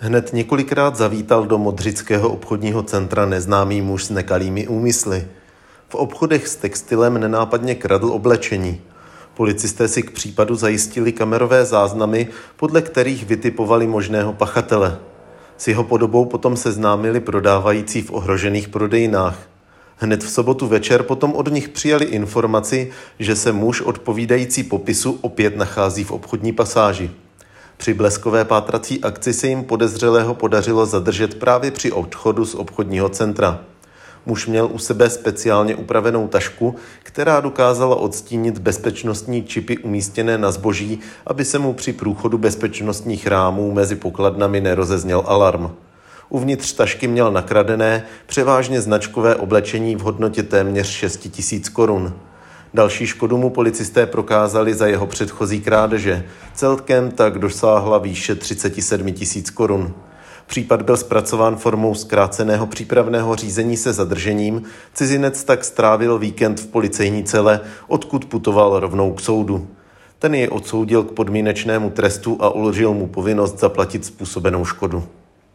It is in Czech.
Hned několikrát zavítal do modřického obchodního centra neznámý muž s nekalými úmysly. V obchodech s textilem nenápadně kradl oblečení. Policisté si k případu zajistili kamerové záznamy, podle kterých vytipovali možného pachatele. S jeho podobou potom seznámili prodávající v ohrožených prodejnách. Hned v sobotu večer potom od nich přijali informaci, že se muž odpovídající popisu opět nachází v obchodní pasáži. Při bleskové pátrací akci se jim podezřelého podařilo zadržet právě při odchodu z obchodního centra. Muž měl u sebe speciálně upravenou tašku, která dokázala odstínit bezpečnostní čipy umístěné na zboží, aby se mu při průchodu bezpečnostních rámů mezi pokladnami nerozezněl alarm. Uvnitř tašky měl nakradené, převážně značkové oblečení v hodnotě téměř 6 000 korun. Další škodu mu policisté prokázali za jeho předchozí krádeže. Celkem tak dosáhla výše 37 000 korun. Případ byl zpracován formou zkráceného přípravného řízení se zadržením. Cizinec tak strávil víkend v policejní cele, odkud putoval rovnou k soudu. Ten jej odsoudil k podmínečnému trestu a uložil mu povinnost zaplatit způsobenou škodu.